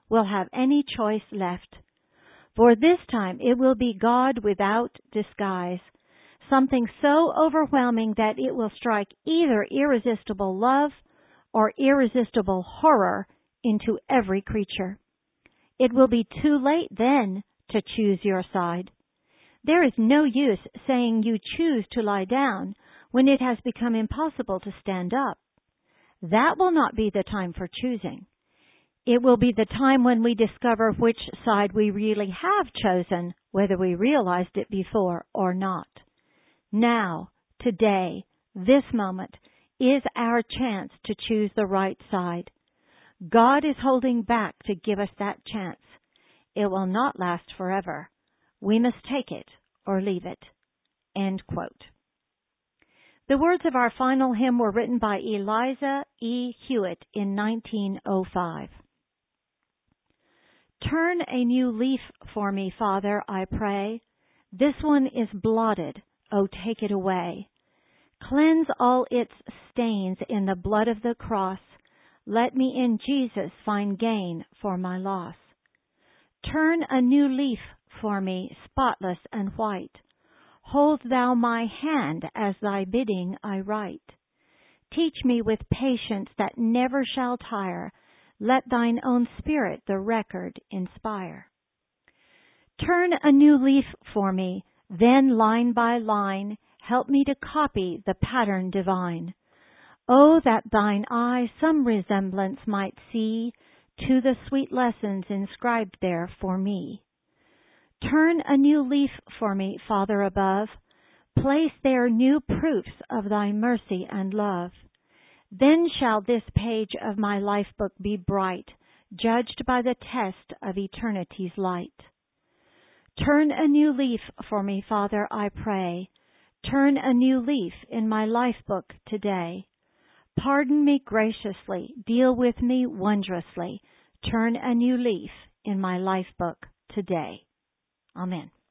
will have any choice left. For this time it will be God without disguise, something so overwhelming that it will strike either irresistible love or irresistible horror into every creature. It will be too late then to choose your side. There is no use saying you choose to lie down when it has become impossible to stand up. That will not be the time for choosing. It will be the time when we discover which side we really have chosen, whether we realized it before or not. Now, today, this moment, is our chance to choose the right side. God is holding back to give us that chance. It will not last forever. We must take it or leave it." End quote. The words of our final hymn were written by Eliza E. Hewitt in 1905. "Turn a new leaf for me, Father, I pray. This one is blotted, oh, take it away. Cleanse all its stains in the blood of the cross. Let me in Jesus find gain for my loss. Turn a new leaf for me, spotless and white. Hold thou my hand as thy bidding I write. Teach me with patience that never shall tire. Let thine own Spirit the record inspire. Turn a new leaf for me, then line by line, help me to copy the pattern divine. Oh, that thine eye some resemblance might see to the sweet lessons inscribed there for me. Turn a new leaf for me, Father above. Place there new proofs of thy mercy and love. Then shall this page of my life book be bright, judged by the test of eternity's light. Turn a new leaf for me, Father, I pray. Turn a new leaf in my life book today. Pardon me graciously, deal with me wondrously. Turn a new leaf in my life book today. Amen.